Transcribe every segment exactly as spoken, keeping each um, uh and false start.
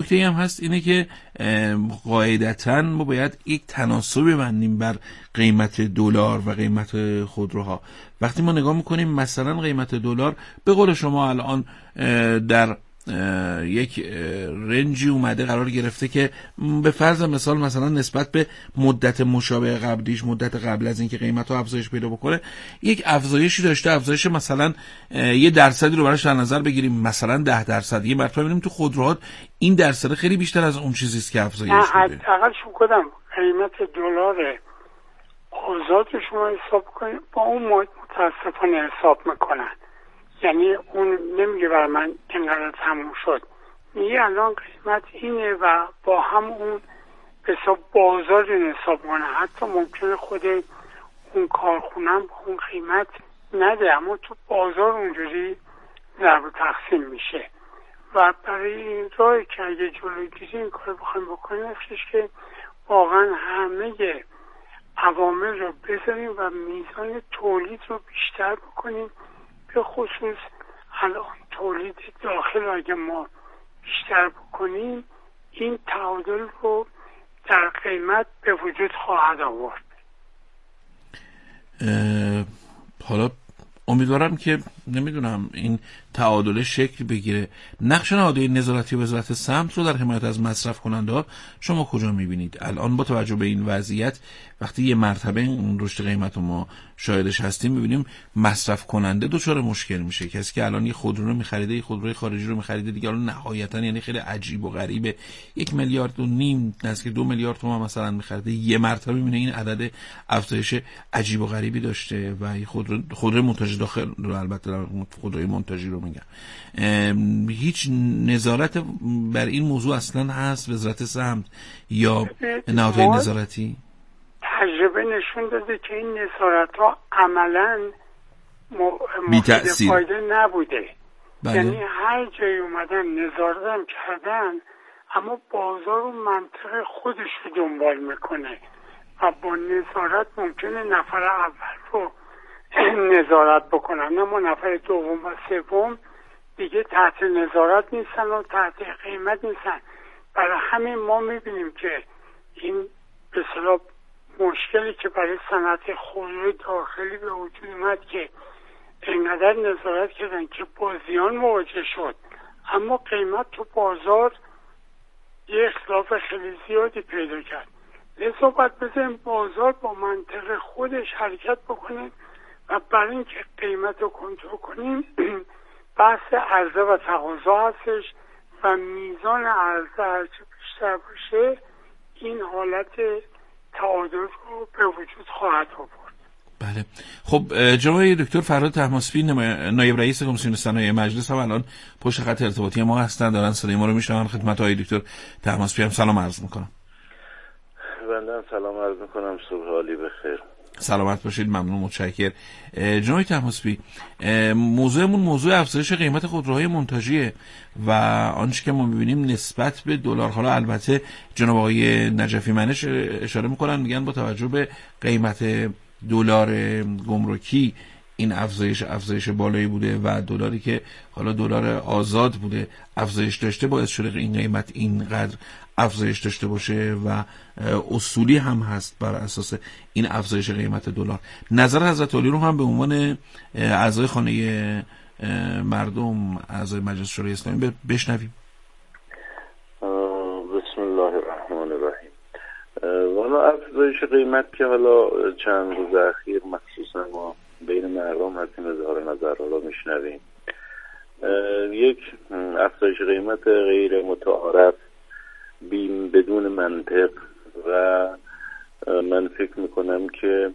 نکته هم هست اینه که قاعدتاً ما باید یک تناسب ببندیم بر قیمت دلار و قیمت خودروها. وقتی ما نگاه میکنیم مثلا قیمت دلار به قول شما الان در یک رنجی اومده قرار گرفته که به فرض مثال مثلا نسبت به مدت مشابه قبلیش، مدت قبل از اینکه قیمت‌ها افزایش پیدا بکنه، یک افزایشی داشته، افزایش مثلا یه درصدی رو براش در نظر بگیریم، مثلا ده درصد. یه مرتبه ببینیم تو خودروها این درصد خیلی بیشتر از اون چیزی است که افزایش بوده. حداقل شو کدام قیمت دلار آزاد شما حساب کنید با اون متاسفانه حساب میکنن، یعنی اون نمیگه برای من اینقدر تموم شد، میگه الان قیمت اینه و با هم اون حساب بازار این حساب کنه. حتی ممکنه خود اون کارخونم با اون قیمت نده، اما تو بازار اونجوری ضرب و تقسیم میشه. و برای این راه که اگه جلوگیری این کار بخوایم بکنیم نفسش که واقعا همه عوامل رو بذاریم و میزان تولید رو بیشتر بکنیم، به خصوص الان تولید داخل اگه ما بیشتر بکنیم این تعادل رو در قیمت به وجود خواهد آورد. حالا امیدوارم که نمیدونم این تعادل شکل بگیره. نقش نهادهای نظارتی وزارت سمت رو در حمایت از مصرف کننده ها شما کجا میبینید الان با توجه به این وضعیت؟ وقتی یه مرتبه این رشد قیمت رو ما شاهدش هستیم میبینیم مصرف کننده دچار مشکل میشه. کسی که الان یه خودرو رو میخریده، یه خودروی خارجی رو میخریده دیگه، الان نهایتا یعنی خیلی عجیب و غریبه یک میلیارد و نیم نزدیک دو میلیارد تومان مثلا میخریده، یه مرتبه میبینه این عدد افزایش عجیب و غریبی داشته و این خودرو خودروی منتج داخل رو، البته خودروی منتجی رو میگم، هیچ نظارت بر این موضوع اصلا هست وزارت سمت یا نهادهای نظارتی؟ تجربه نشون داده که این نظارت ها عملاً مفید فایده نبوده. بله. یعنی هر جایی اومدن نظارت هم کردن اما بازار و منطقه خودش رو دنبال میکنه و با نظارت ممکنه نفر اول رو نظارت بکنن اما نفر دوم و سوم دیگه تحت نظارت نیستن و تحت قیمت نیستن. برای همین ما میبینیم که این به اصطلاح مشکلی که برای صنعت خودرو داخلی به وجود اومد که اینقدر نظارت کردن که با زیان مواجه شد اما قیمت تو بازار یه اختلاف خیلی زیادی پیدا کرد. لذا باید بذاریم بازار با منطق خودش حرکت بکنه و برای اینکه قیمت رو کنترل کنیم بحث عرضه و تقاضا هستش و میزان عرضه هرچه بیشتر باشه این حالت تعادل رو به وجود خواهد آورد. بله. خب جناب دکتر فرهاد طهماسبی نایب رئیس کمیسیون صنایع مجلس هم الان پشت خط ارتباطی ما هستن، دارن صدای ما رو میشنون. خدمت آقای دکتر طهماسبی هم سلام عرض میکنم. بنده سلام عرض میکنم، صبح حالی بخیر. سلامت باشید، ممنون، متشکرم. جناب طهماسبی، موضوعمون موضوع افزایش قیمت خودروهای منتجیه و آنچه که ما می‌بینیم نسبت به دلار. حالا البته جناب آقای نجفی منش اشاره می‌کنن، میگن با توجه به قیمت دلار گمرکی این افزایش افزایش بالایی بوده و دلاری که حالا دلار آزاد بوده افزایش داشته، باعث شده این قیمت اینقدر افزایش داشته باشه و اصولی هم هست بر اساس این افزایش قیمت دلار. نظر حضرت عالی رو هم به عنوان اعضای خانه مردم، اعضای مجلس شورای اسلامی بشنویم. بسم الله الرحمن الرحیم. والا افزایش قیمت که حالا چند روز اخیر مخصوصا ما بین مردم هستیم اظهار نظر رو میشنویم، یک افزایش قیمت غیر متعارف بیم بدون منطق و من فکر میکنم که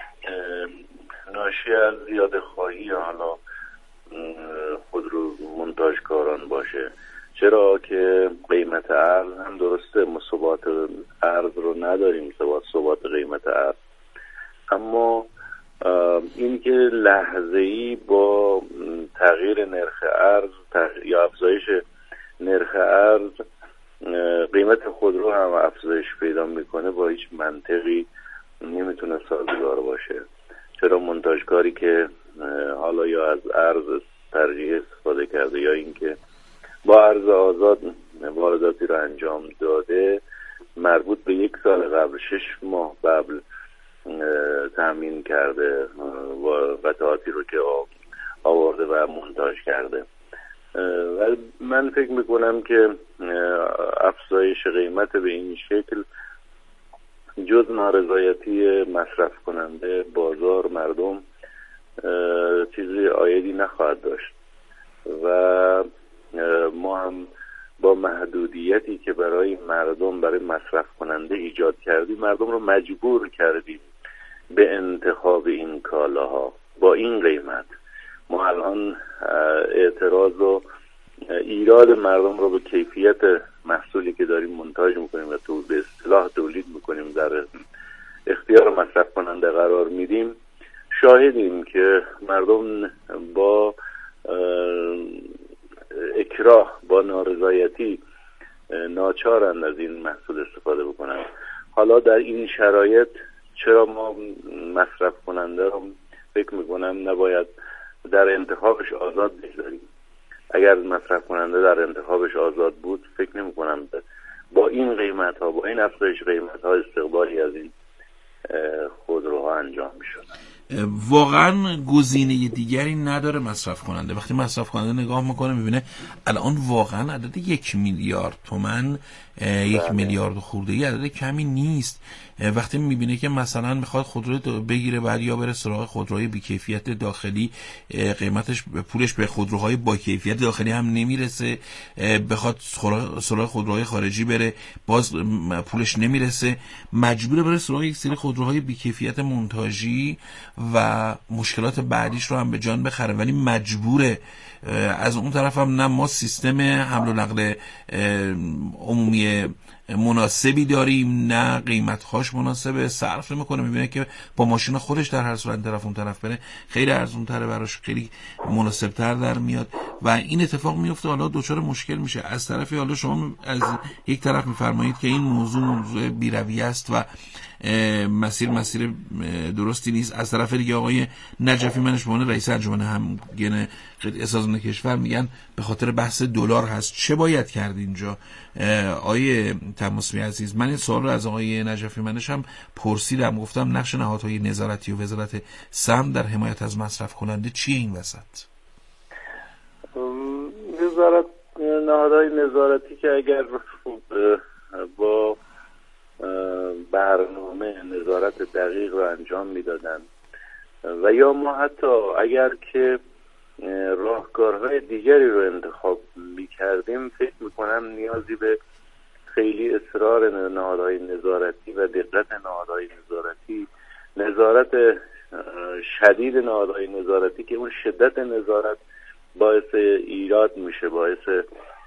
ناشی از زیاده خواهی حالا خودرو منتاجکاران باشه. چرا که قیمت ارز هم درسته، ما ثبات ارز رو نداریم، ثبات ثبات قیمت ارز، اما این که لحظه‌ای با تغییر نرخ ارز یا افزایش نرخ ارز قیمت خودرو هم افزایش پیدا میکنه با هیچ منطقی نمیتونه سازگار باشه. چرا منتاجکاری که حالا یا از ارز ترجیح استفاده کرده یا اینکه با ارز آزاد وارداتی رو انجام داده، مربوط به یک سال قبل، شش ماه قبل تامین کرده و قطعاتی رو که آورده و مونتاژ کرده. و من فکر میکنم که افزایش قیمت به این شکل جز نارضایتی مصرف کننده، بازار، مردم چیزی عایدی نخواهد داشت و ما هم با محدودیتی که برای مردم، برای مصرف کننده ایجاد کردیم، مردم رو مجبور کردیم به انتخاب این کالاها با این قیمت. ما الان اعتراض و ایراد مردم رو به کیفیت محصولی که داریم منتاج میکنیم و تو به اصطلاح تولید میکنیم در اختیار مصرف کننده قرار میدیم، شاهدیم که مردم با اکراه، با نارضایتی ناچارند از این محصول استفاده بکنن. حالا در این شرایط چرا ما مصرف کننده رو فکر میکنم نباید در انتخابش آزاد بذاریم؟ اگر مصرف کننده در انتخابش آزاد بود، فکر نمی کنم با این قیمت ها، با این افزایش قیمت ها استقبالی از این خودروها انجام می شود. واقعا گزینه دیگری نداره مصرف کننده. وقتی مصرف کننده نگاه میکنه میبینه الان واقعا عدد یک میلیارد تومن، یک میلیارد خورده عدد کمی نیست. وقتی میبینه که مثلا میخواد خودرو بگیره، بعد یا بره سراغ خودروهای بی‌کیفیت داخلی، قیمتش پولش به خودروهای با کیفیت داخلی هم نمیرسه، بخواد سراغ خودروهای خارجی بره باز پولش نمیرسه، مجبوره بره سراغ یک سری خودروهای بی‌کیفیت مونتاژی و مشکلات بعدیش رو هم به جان بخره، ولی مجبوره. از اون طرف هم نه ما سیستم حمل و نقل عمومی مناسبی داریم، نه قیمت‌هاش مناسبه، صرف میکنه، میبینه که با ماشین خودش در هر صورت طرف اون طرف بره خیلی ارزان‌تره براش، خیلی مناسب‌تر در میاد و این اتفاق میفته. حالا دوچار مشکل میشه. از طرفی حالا شما از یک طرف میفرمایید که این موضوع موضوع بی‌رویه است و مسیر مسیر درستی نیست، از طرف دیگه آقای نجفی منش به عنوان رئیس انجمن همگن قطع سازمان کشور میگن به خاطر بحث دلار هست. چه باید کرد اینجا؟ آقای طماسبی عزیز، من این سوال رو از آقای نجفی منش هم پرسیدم، گفتم نقش نهادهای نظارتی و وزارت سمت در حمایت از مصرف کننده چیه این وسط؟ وزارت نهادهای نظارتی که اگر با برنامه نظارت دقیق رو انجام میدادن و یا ما حتی اگر که راهکارهای دیگری رو انتخاب میکردیم، فکر میکنم نیازی به خیلی اصرار نهادهای نظارتی و دقت نهادهای نظارتی، نظارت شدید نهادهای نظارتی که اون شدت نظارت باعث ایراد میشه، باعث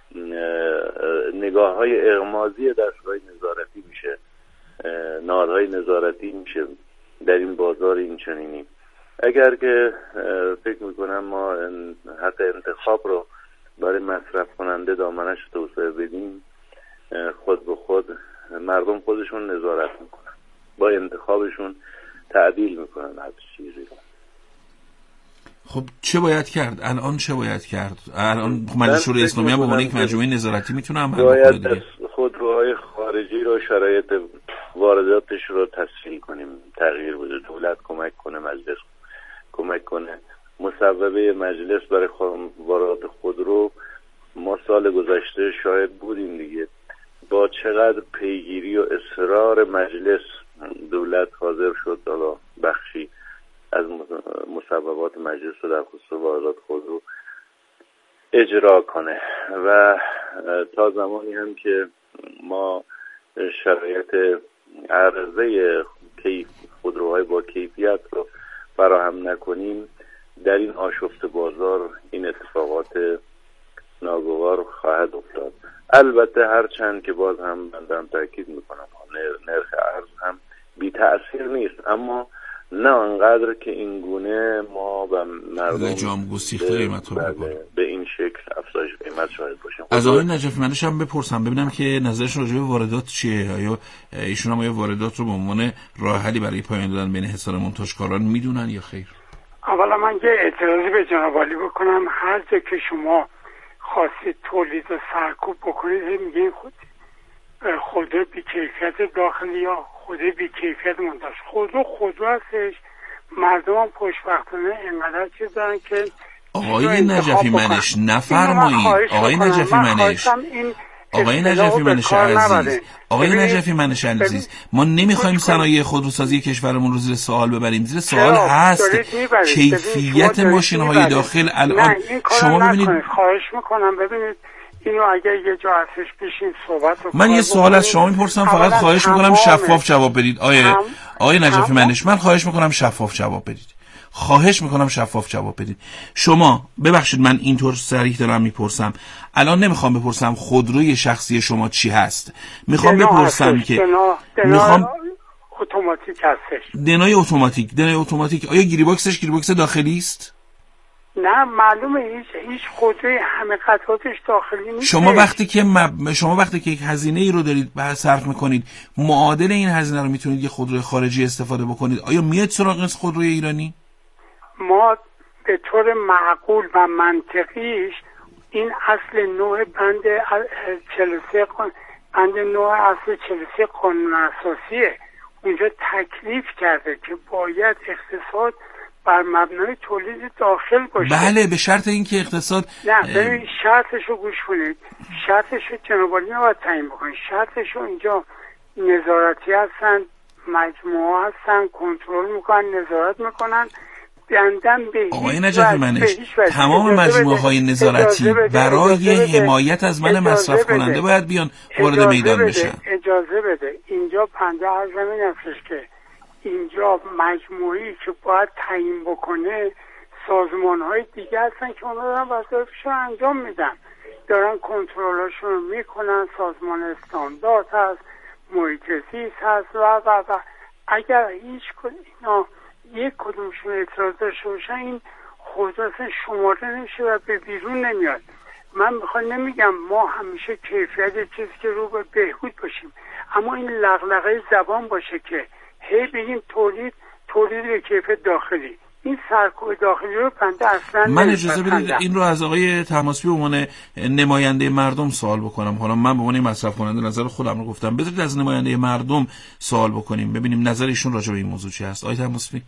نگاه های اغماضی دستگاه نظارتی میشه، نهادهای نظارتی میشه در این بازار این چنینی. اگر که فکر میکنم ما حق انتخاب رو برای مصرف کننده دامنش توسعه بدیم، خود به خود مردم خودشون نظارت میکنن، با انتخابشون تعدیل میکنن هر چیزی رو. خب چه باید کرد؟ الان چه باید کرد؟ الان مجلس شورای اسلامی هم به عنوان یک مجموعه نظارتی میتونه عمل بکنه دیگه. خودروهای خارجی رو شرایط وارداتش رو تسهیل کنیم، تغییر بده، دولت کمک کنه، مجلس کمک کنه. مصوبه مجلس برای واردات خودرو ما سال گذشته شاهد بودیم دیگه، با چقدر پیگیری و اصرار مجلس دولت حاضر شد حالا بخشی از مصوبات مجلس رو در خصوص واردات خودرو اجرا کنه و تا زمانی هم که ما شرایط عرضه کیف خودروهای با کیفیت رو فراهم نکنیم، در این آشفت بازار این اتفاقات ناگوار خواهد افتاد. البته هرچند که باز هم من دارم تاکید میکنم نرخ ارز هم بی تأثیر نیست، اما نه انقدر که این گونه ما و مردم جام گسیخته قیمت رو بکنیم، به این شکل افزایش قیمت شاهد باشیم. از آقای نجفی منش هم بپرسم ببینم که نظرشون راجع به واردات چیه؟ آیا ایشون هم آیا واردات رو به عنوان راه حلی برای پایان دادن بین حصار منتجکاران میدونن یا خیر؟ اولا من یه اعتراضی به جناب عالی بکنم. هر جا که شما خواستید تولید و سرکوب بکنید میگین خود خودرو بی کیفیت داخلی یا خودرو بی کیفیت منتج. خودرو خودرو هستش، مردم هم خوشبختانه اینقدر چیز دارن که آقای نجفی منش نفرمایید. آقای نجفی منش آقای نجفی منش عزیز آقای نجفی منش عزیز ما نمیخوایم صنایع خودروسازی کشورمون رو زیر سوال ببریم. زیر سوال هست کیفیت ماشین‌های داخل. الان شما ببینید، خواهش میکنم ببینید اینو اگر یه جا هستش بشین صحبت رو من یه سوال از شما میپرسم، فقط خواهش میکنم شفاف جواب بدید. آیه آقای نجفی منش من خواهش میکنم شفاف جواب بدید. خواهش میکنم شفاف جواب بدید. شما ببخشید من اینطور صریح دارم میپرسم، الان نمیخوام بپرسم خودروی شخصی شما چی هست، میخوام بپرسم که دنا... دنا... میخوام اتوماتیک هستش. دنای اتوماتیک دنای اتوماتیک آیا گیری باکسش گیری باکس داخلی است؟ نه معلومه هیچ هیچ خودروی همه قطعاتش داخلی نیست. شما وقتی که مب... شما وقتی که یک هزینه ای رو دارید به صرف میکنید، معادل این هزینه رو میتونید یه خودروی خارجی استفاده بکنید. آیا میاد سراغ خودروی ایرانی؟ ما به طور معقول و منطقیش این اصل نوع بند چهل و سه بند نوع اصل چهل و سه قانون اساسیه، اونجا تکلیف کرده که باید اقتصاد بر مبنای تولید داخل باشه. بله به شرط اینکه اقتصاد نه ببین شرطشو گوش کنید، شرطشو جناب عالی نباید تعیین بکنید. شرطشو اینجا نظارتی هستن، مجموعه هستن، کنترل میکنن، نظارت میکنن. آقای نجفی منش تمام مجموعه های نظارتی برای حمایت از من مصرف کننده باید بیان وارد میدان بشن. اجازه بده اینجا پنده هر زمین هستش که اینجا مجموعی که باید تعیین بکنه سازمان های دیگه هستن که اونا دارن وظایفشون انجام میدن، دارن کنترلاشون رو میکنن. سازمان استاندارد هست، محیط زیست هست و و و اگر هیچ اینا یک کدومشون اعتراض داشته باشن این خود اصلا شماره نمیشه و به بیرون نمیاد. من میخوام نمیگم ما همیشه کیفیت چیزی که رو به بهبود باشیم، اما این لغلقه زبان باشه که هی بگیم تولید تولید به کیفیت داخلی، این سرکوب داخلی رو بنده اصلا من اجازه بدید این رو از آقای طهماسبی به عنوان نماینده مردم سوال بکنم. حالا من به عنوان مصرف کننده نظر خودم رو گفتم، بذارید از نماینده مردم سوال بکنیم ببینیم نظر ایشون راجع به این موضوع چی هست. آقای طهماسبی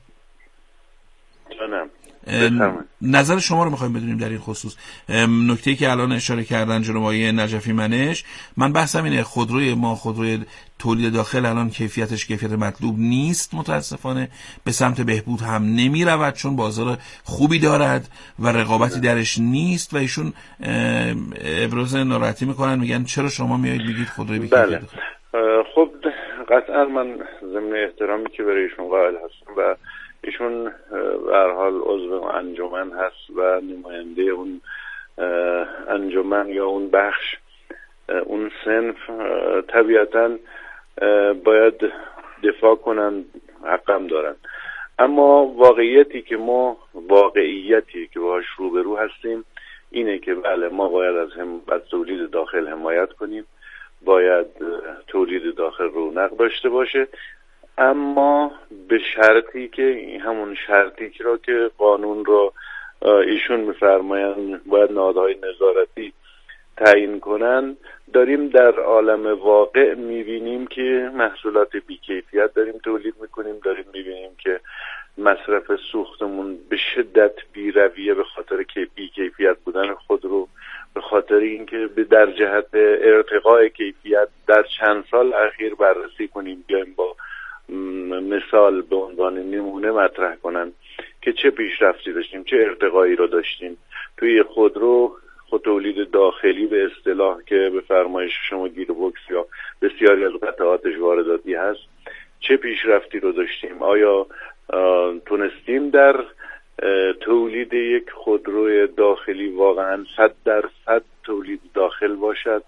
نظر شما رو میخوایم بدونیم در این خصوص. نکته‌ای که الان اشاره کردن جناب آقای نجفی منش، من بحثم اینه خودروی ما خودروی تولید داخل الان کیفیتش کیفیت مطلوب نیست، متاسفانه به سمت بهبود هم نمی رود چون بازار خوبی دارد و رقابتی درش نیست و ایشون ابراز ناراحتی میکنن، میگن چرا شما میایید میگید خودروی بی کیفیت. خب قطعا من ضمن احترامی که برای ایشون قائل هستم و ایشون به هر حال عضو انجمن هست و نماینده اون انجمن یا اون بخش اون صنف، طبیعتا باید دفاع کنن، حقم دارن. اما واقعیتی که ما واقعیتی که باهاش روبرو هستیم اینه که بله ما باید از هم از تولید داخل حمایت کنیم، باید تولید داخل رونق داشته باشه، اما به شرطی که همون شرطی که را که قانون را ایشون میفرمایند باید نهادهای نظارتی تعیین کنن. داریم در عالم واقع میبینیم که محصولات بیکیفیت داریم تولید میکنیم، داریم میبینیم که مصرف سوختمون به شدت بیرویه به خاطر که بیکیفیت بودن خودرو، به خاطر اینکه به در جهت ارتقاء کیفیت در چند سال اخیر بررسی کنیم، بیایم با مثال به عنوان نمونه مطرح کنن که چه پیشرفتی داشتیم، چه ارتقایی رو داشتیم توی خودرو خود تولید داخلی به اصطلاح که به فرمایش شما گیر بوکس یا بسیاری از قطعاتش وارداتی هست، چه پیشرفتی رو داشتیم. آیا تونستیم در تولید یک خودروی داخلی واقعا صد درصد تولید داخل باشد؟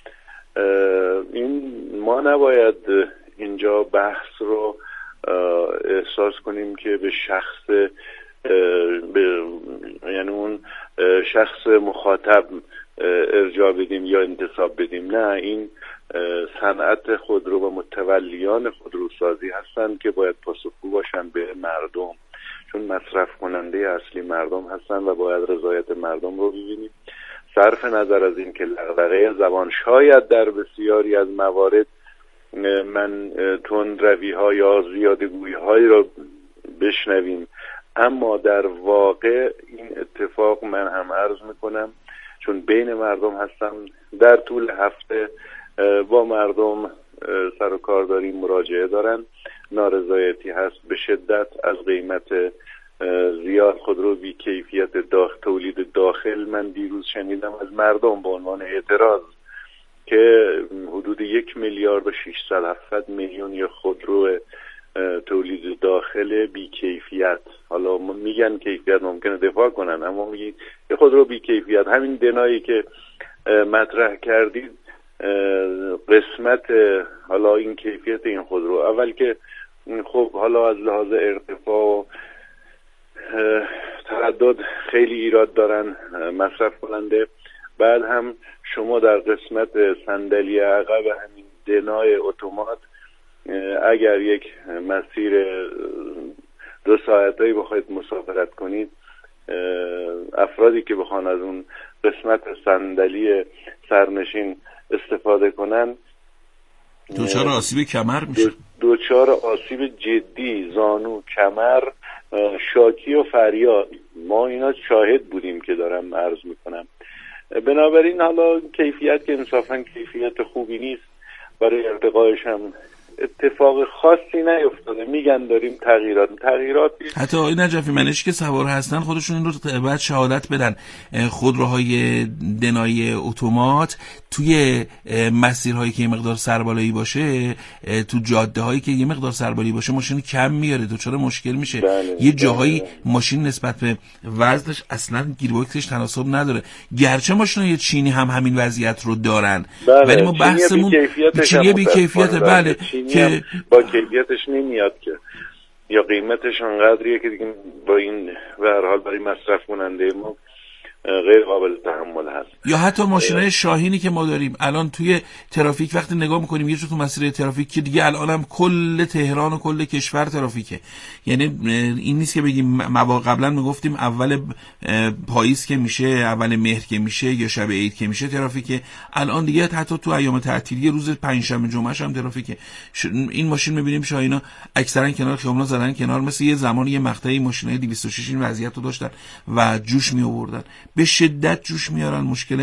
این ما نباید اینجا بحث رو احساس کنیم که به شخص به یعنی اون شخص مخاطب ارجاع بدیم یا انتصاب بدیم. نه، این صنعت خودرو و متولیان خودروسازی هستند که باید پاسخگو باشن به مردم، چون مصرف کننده اصلی مردم هستن و باید رضایت مردم رو ببینیم. صرف نظر از این که لغدغه زبان شاید در بسیاری از موارد من تندروی ها یا زیادگویی هایی را بشنویم، اما در واقع این اتفاق من هم عرض میکنم چون بین مردم هستم، در طول هفته با مردم سر و کار داریم، مراجعه دارن، نارضایتی هست به شدت از قیمت زیاد خودرو بی کیفیت داخل تولید داخل. من دیروز شنیدم از مردم به عنوان اعتراض که حدود یک میلیارد و ششصد هفتاد میلیون یا خودرو تولید داخل بی کیفیت، حالا میگن کیفیت ممکنه دفاع کنن، اما میگن یه خودرو بی کیفیت. همین دنایی که مطرح کردید قسمت حالا این کیفیت این خودرو، اول که خب حالا از لحاظ ارتفاع و تردد خیلی ایراد دارن مصرف کننده، بعد هم شما در قسمت صندلی عقب همین دنای اتومات اگر یک مسیر دو ساعتایی بخواید مسافرت کنید، افرادی که بخوان از اون قسمت صندلی سرنشین استفاده کنن دوچار آسیب کمر میشه، دوچار آسیب جدی زانو، کمر، شاکی و فریاد. ما اینا شاهد بودیم که دارم عرض میکنم. بنابراین حالا کیفیت که انصافا کیفیت خوبی نیست، برای ارتقایش هم اتفاق خاصی نیفتاده. میگن داریم تغییرات تغییرات حتی آقای نجفی منشی که سوار هستن خودشون این رو باید شهادت بدن. خودروهای دنای اتومات توی مسیرهایی که یه مقدار سربالایی باشه، تو جاده هایی که یه مقدار سربالایی باشه ماشین کم میاره، دوچاره مشکل میشه. بله، یه جاهایی بله. ماشین نسبت به وزنش اصلا گیربکسش تناسب نداره، گرچه ماشینای چینی هم همین وضعیت رو دارن. بله. ولی ما بحثمون چینی بی کیفیته. بله که با کیفیتش نمیاد که، یا قیمتش انقدریه که دیگه با این به هر حال برای مصرف کننده ما غیر قابل تحمل هست. یا حتی ماشینای شاهینی که ما داریم الان توی ترافیک وقتی نگاه میکنیم یه جور تو مسیر ترافیک که دیگه الانم کل تهران و کل کشور ترافیکه. یعنی این نیست که بگیم قبلا میگفتیم اول پاییز که میشه، اول مهر که میشه یا شب عید که میشه ترافیکه، الان دیگه حتی تو ایام تعطیلی روز پنجشنبه جمعه هم ترافیکه. این ماشین میبینیم شاهینا اکثرا کنار خیابونا زدن کنار، مثل یه زمانی یه مقطعی ماشینای دویست و شش این وضعیت رو داشتن و جوش می آوردن، به شدت جوش میارن، مشکل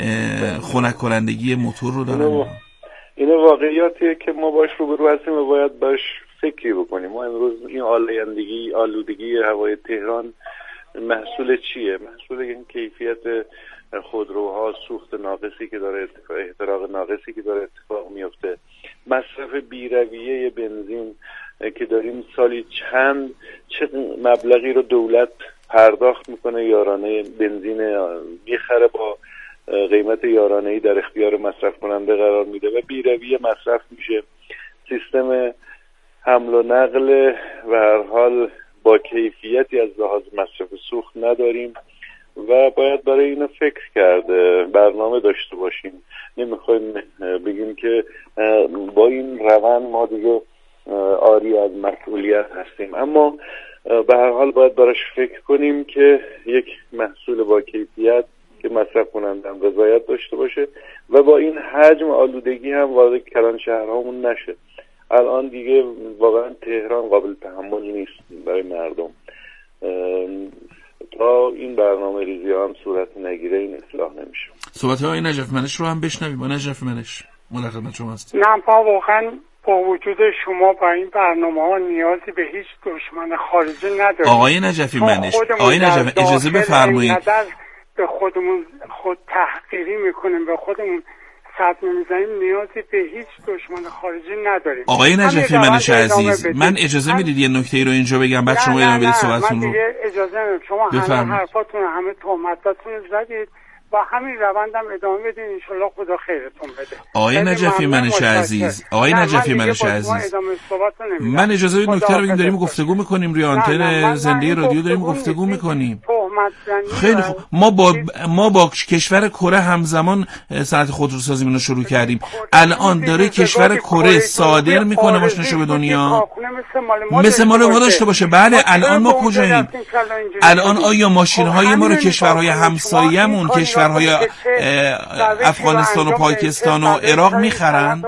خنک کنندگی موتور رو دارن. اینو, اینو واقعیاتیه که ما باش روبرو هستیم و باید باش فکری بکنیم. ما امروز این آلودگی آلودگی هوای تهران محصول چیه؟ محصول این کیفیت خودروها، سوخت ناقصی که داره اتفاق، احتراق ناقصی که داره اتفاق میفته، مصرف بی‌رویه بنزین که داریم سالی چند چه مبلغی رو دولت پرداخت میکنه یارانه بنزین میخره، با قیمت یارانه‌ای در اختیار مصرف کننده قرار میده و بی‌رویه مصرف میشه. سیستم حمل و نقل و هر حال با کیفیتی از لحاظ مصرف سوخت نداریم و باید برای اینو فکر کرده، برنامه داشته باشیم. نمیخوایم بگیم که با این روند ما دیگه آری از مسئولیت هستیم، اما به هر حال باید براش فکر کنیم که یک محصول با کیفیت که مصرف کننده هم رضایت داشته باشه و با این حجم آلودگی هم وارد کلان شهرهامون نشه. الان دیگه واقعا تهران قابل تحمل نیست برای مردم. تا این برنامه ریزی هم صورت نگیره این اصلاح نمیشه. صحبت های نجف منش رو هم بشنویم. با نجف منش ملاقات شما هست. نه با واقعا با وجود شما با این برنامه ها نیازی به هیچ دشمن خارجی نداریم. آقای نجفی منش، آقای نجف اجازه بفرمایید. به خودمون خود تحقیری میکنیم، به خودمون صدمه میزنیم، نیازی به هیچ دشمن خارجی نداریم. آقای نجفی منش عزیز، من اجازه میدید یه نکته رو اینجا بگم بعد شما ادامه بدید صحبتتون رو؟ من دیگه اجازه نمیدم. شما همه حرفاتون همه تهمتاتون زدید با همین روندم ادامه بدین، انشالله خدا خیرتون بده. آقای نجفی منش عزیز، آقای نجفی منش عزیز، من اجازه بدید نکته رو بگم. داریم گفتگو میکنیم روی آنتن زنده رادیو، داریم گفتگو میکنیم. تهمت زنی. خیلی خوب. ما با ما با کشور کره همزمان صنعت خودروسازیمون رو شروع کردیم. الان داره کشور کره صادر میکنه ماشیناشو به دنیا مثل مال ما داشته باشه. بله الان ما کجاییم؟ الان آیا ماشین‌های ما رو کشورهای همسایه‌مون، کشورهای افغانستان و پاکستان و عراق میخرن؟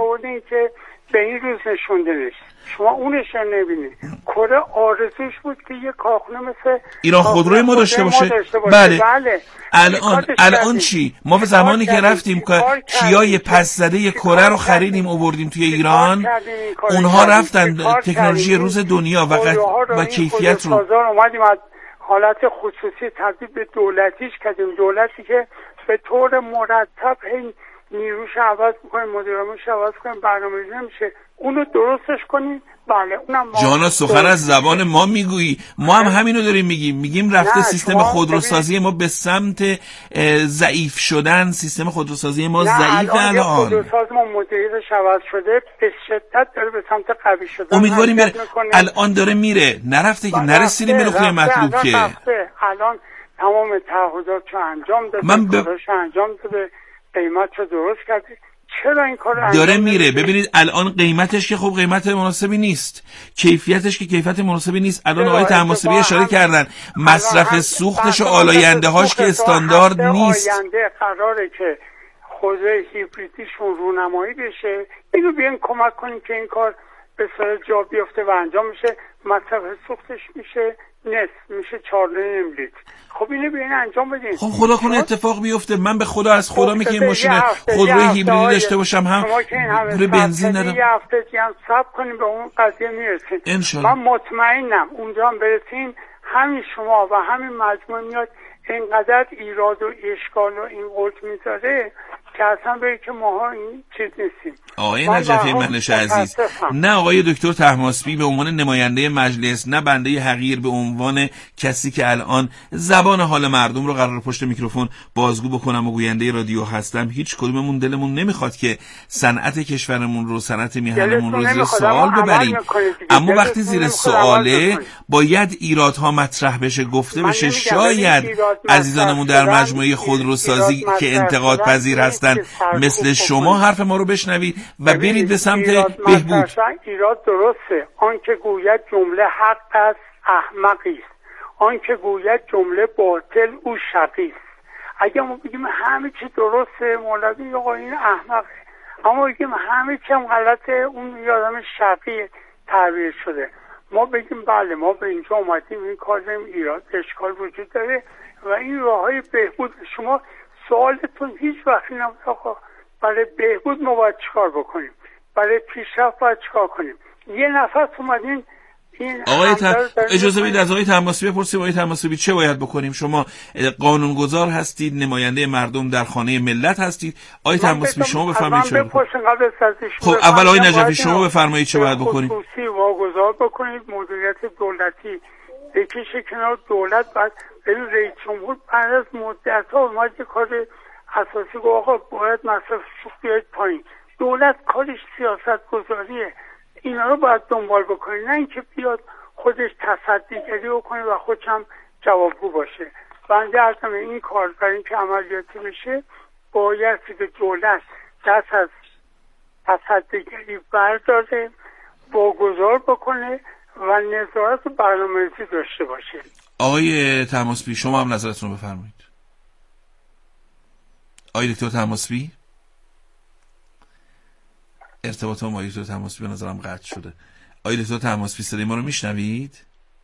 به این روز نشونده نیست. شما اونش رو نبینید. کره آرزوش بود که یه کارخونه مثل ایران خودروی ما داشته باشه. بله. بله. الان الان چی؟ ما به زمانی که رفتیم که کیای پس زده کره رو خریدیم آوردیم توی ایران، اونها رفتن تکنولوژی روز دنیا و و کیفیت رو اومدیم از حالت خصوصی تبدیل به دولتیش کردیم. دولتی که به طور مرتب هی نیروش عوض میکنیم، مدیرامش عوض کنیم، برنامه‌ریزی نمیشه. اونو درستش کنیم. بله اونم جانا سخن از زبان ما میگویی. ما هم همینو داریم میگیم. میگیم رفته سیستم خودروسازی ما به سمت ضعیف شدن. سیستم خودروسازی ما ضعیفه الان. خودروساز ما مدیرش عوض شده، به شدت داره به سمت قوی شدن. امیدواریم بره. الان داره میره. نرفته که نرسیدیم به نقطه مطلوب که. الان تمام تعهداتشو انجام داده. من ب... انجام داده. قیمت رو درست کرده. چرا این کار داره میره؟ ببینید الان قیمتش که خب قیمت مناسبی نیست، کیفیتش که کیفیت مناسبی نیست. الان آقای طهماسبی اشاره کردن مصرف سوختش و آلاینده هاش که استاندارد نیست. آینده قراره که خوزه هیبریدیشون رونمایی بشه. اینو بیان کمک کنیم که این کار به صورت جا بیفته و انجام میشه. مصرف سوختش میشه نصف، میشه چهار لیتر. خب اینو بیاین انجام بدین. خب خدا کنه اتفاق بیفته. من به خدا از خدا میگم این ماشین خودروی هیبریدی داشته باشم، هم روی بنزین ندارم. یه هفته دیگه هم صبر کنیم به اون قضیه میرسیم. من مطمئنم اونجا هم برسیم همین شما و همین مجموعه میاد اینقدر ایراد و اشکال و این قلت میذاره که اصلا بگه که ماها این چیز نیستیم. آقای نجفی منش عزیز، نه آقای دکتر طهماسبی به عنوان نماینده مجلس، نه بنده حقیر به عنوان کسی که الان زبان حال مردم رو قرار پشت میکروفون بازگو بکنم و گوینده رادیو هستم، هیچ کدوممون دلمون نمیخواد که صنعت کشورمون رو، صنعت میهنمون رو زیر سوال ببریم. اما وقتی زیر سواله باید ایرادها مطرح بشه، گفته بشه. شاید عزیزانمون در مجموعه خودروسازی که انتقاد پذیر هستن مثل شما حرف ما رو بشنوید و برید به سمت بهبود. ایراد درسته. آن که گوید جمله حق است احمقی است، آن که گوید جمله باطل او شقی است. اگه ما بگیم همه چی درسته، مولوی آقا این احمقه، اما بگیم همه چی هم غلطه، اون یادم شقی تعبیر شده. ما بگیم بله ما به اینجا اومدیم این کار داریم، ایراد اشکال وجود داره و این راههای بهبود. شما سوالتون هیچ وقت نبود آقا برای بهبود ما باید چیکار بکنیم، برای پیشرفت باید چیکار کنیم. یه نفس اومدین این آقای ت... اجازه بدید از آقای طهماسبی بپرسیم. آقای طهماسبی چه باید بکنیم؟ شما قانونگذار هستید، نماینده مردم در خانه ملت هستید. آقای طهماسبی شما بفرمایید چه بکنید. خب اول آقای نجفی شما بفرمایید چه باید بکنیم. خصوصی واگذار بکنید، مدیریت دولتی یکیش کنار دولت. بعد این رئیس جمهور بعد از مدت‌ها اومد یه کار اساسی گفت آقا باید مصرف سوخت بیاید پایین. دولت کارش سیاست گذاریه، اینا رو باید دنبال بکنید، نه اینکه بیاد خودش تصدیگری بکنه و خودش هم جوابگو باشه. بنده ازم این کار برای اینکه عملیاتی بشه باید که دولت دست از تصدیگری برداره، واگذار بکنه و نظارت و برنامه‌ریزی داشته باشه. آقای طهماسبی شما هم نظرتون رو بفرمایید. آقای دکتر طهماسبی، ارتباط ما آقای دکتر طهماسبی به نظرم قطع شده. آقای دکتر طهماسبی صدای ما رو میشنوید؟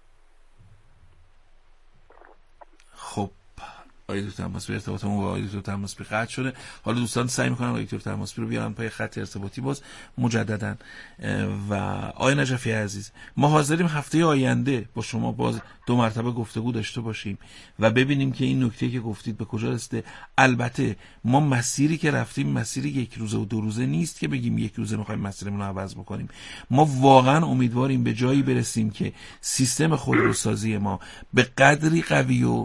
خب آقای دکتر طهماسبی ارتباطمون با آقای دکتر طهماسبی قطع شده. حالا دوستان سعی میکنن آقای دکتر طهماسبی رو بیارن پای خط ارتباطی باز مجددا. و آقای نجفی عزیز، ما حاضریم هفته آینده با شما باز دو مرتبه گفتگو داشته باشیم و ببینیم که این نکته که گفتید به کجا رسیده. البته ما مسیری که رفتیم مسیری یک روزه و دو روزه نیست که بگیم یک روزه میخوایم مسیرمون رو عوض بکنیم. ما واقعا امیدواریم به جایی برسیم که سیستم خودروسازی ما به قدری قوی و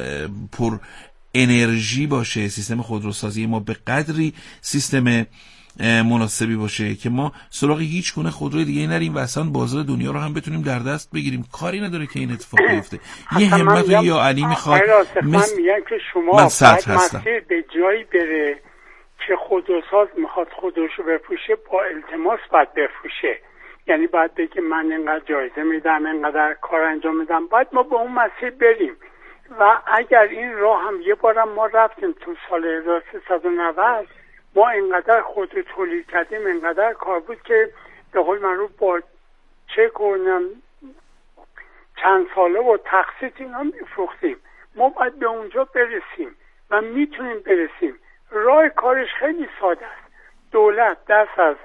پر انرژی باشه، سیستم خودروسازی ما به قدری سیستم مناسبی باشه که ما سراغ هیچ گونه خودروی دیگه نریم و اصلا بازار دنیا رو هم بتونیم در دست بگیریم. کاری نداره که این اتفاق بیفته. یه همت یا علی میخواد من میگم که شما باید مسیر به جایی بره که خودروساز میخواد خودروشو بفروشه، با التماس باید بفروشه. یعنی باید بگه من اینقدر جایزه میدم، اینقدر کار انجام میدم، باید ما به اون مسیر بریم. و اگر این راه هم یه بارم ما رفتیم تو سال هزار و سیصد و نود، ما اینقدر خودرو تولید کردیم، اینقدر کار بود که به قول معروف با چه کنم چند ساله و تقسیط اینا میفروختیم. ما باید به اونجا برسیم و میتونیم برسیم. راه کارش خیلی ساده است. دولت دست از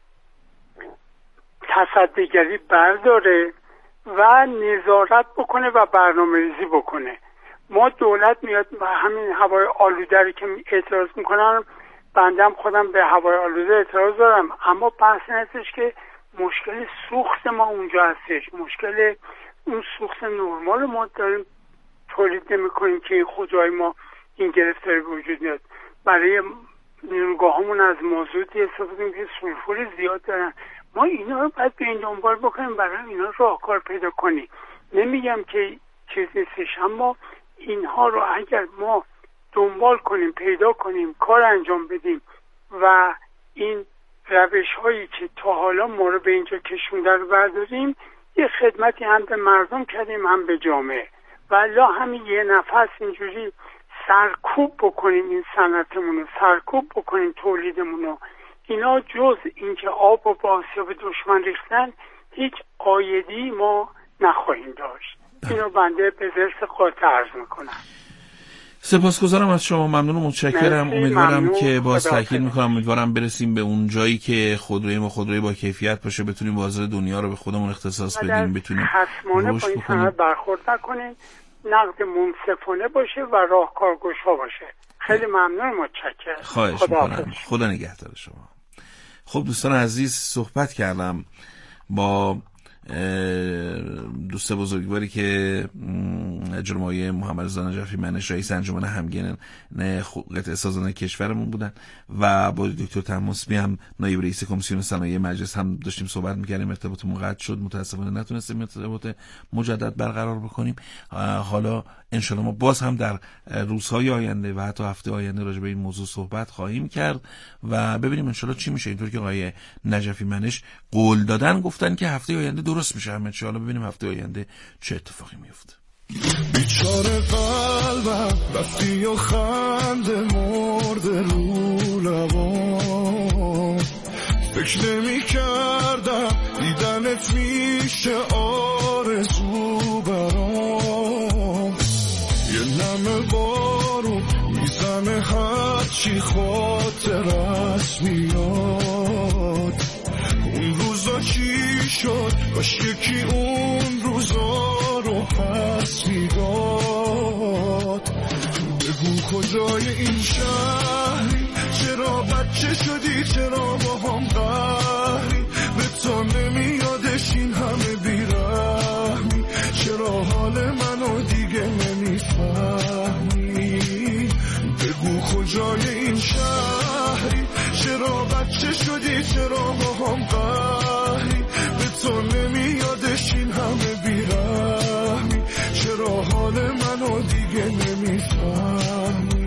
تصدیگری برداره و نظارت بکنه و برنامه ریزی بکنه. ما دولت میاد و همین هوای آلوده رو که اعتراض میکنن، بندم خودم به هوای آلوده اعتراض دارم، اما بحث نیستش که مشکل سوخت ما اونجا هستش. مشکل اون سوخت نرمال ما داریم تولید نمیکنیم که این خودروهای ما این گرفتاری وجود میاد. برای نیروگاهامون از مازوتی استفاده میکنیم که سولفور زیاد دارن. ما اینا رو باید به این دنبال بکنیم، برای اینا راهکار پیدا کنیم. نمیگم که چیز نیستش، اما اینها رو اگر ما دنبال کنیم، پیدا کنیم، کار انجام بدیم و این روش هایی که تا حالا ما رو به اینجا کشونده رو برداریم، یه خدمتی هم به مردم کردیم هم به جامعه. و الا همین یه نفس اینجوری سرکوب بکنیم این صنعتمون رو، سرکوب بکنیم تولیدمون رو، اینا جز اینکه آب و به آسیاب دشمن ریختن هیچ عایدی ما نخواهیم داشت. اینو بنده به ذرس قاطع عرض میکنم. سپاسگزارم از شما، ممنون و متشکرم. امیدوارم که باز تاکید میکنم، امیدوارم برسیم به اون جایی که خودروی ما خودروی با کیفیت باشه، بتونیم بازار دنیا رو به خودمون اختصاص بدیم، بتونیم حتمانه با این صنعت برخورد نکنیم، نقد منصفانه باشه و راهکارگشا باشه. خیلی ممنون، متشکرم. خواهش میکنم. خدا نگهدار شما. خب دوستان عزیز، صحبت کردم با دوست بزرگواری که جناب محمد رضا نجفی منش، رئیس انجمن همگن قطاع سازان کشورمون بودن، و با دکتر تماسبی هم نایب رئیس کمیسیون صنایع مجلس هم داشتیم صحبت می‌کردیم. ارتباطمون قطع شد، متاسفانه نتونستیم ارتباط مجدد برقرار بکنیم. حالا انشالله ما باز هم در روزهای آینده و حتی هفته آینده راجع به این موضوع صحبت خواهیم کرد و ببینیم انشالله چی میشه. اینطور که آقای نجفی منش قول دادن، گفتن که هفته آینده درست میشه. هم انشالله ببینیم هفته آینده چه اتفاقی میفته. بیچاره قلبم رفتی و خنده مرده رو لبام، فکر نمی کردم دیدنت میشه آرزو برام. یه نم بارون میزنه هرچی خاطرت میاد. اون روزا چی شد؟ باش یکی اون روزا رو پس میداد. بگو کجای این شهری، چرا بچه شدی، چرا با هم قهری، به تو نمیادش این همه بیرحمی، چرا حال منو دیگه نمیفهمی. بگو کجای این شهری، چرا بچه شدی، چرا با هم قهری، به تو نمیادش این همه بیرحمی، چرا حال منو دیگه نمیفهمی.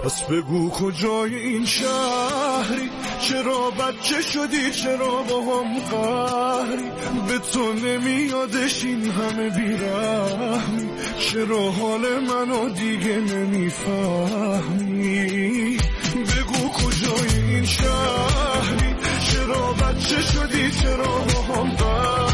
پس بگو کجای این شهری، چرا بچه شدی، چرا با هم قهری، به تو نمیادش این همه بیرحمی، چرا حال منو دیگه نمیفهمی. بگو کجای این شهری، چرا بچه شدی، چرا با هم قهری،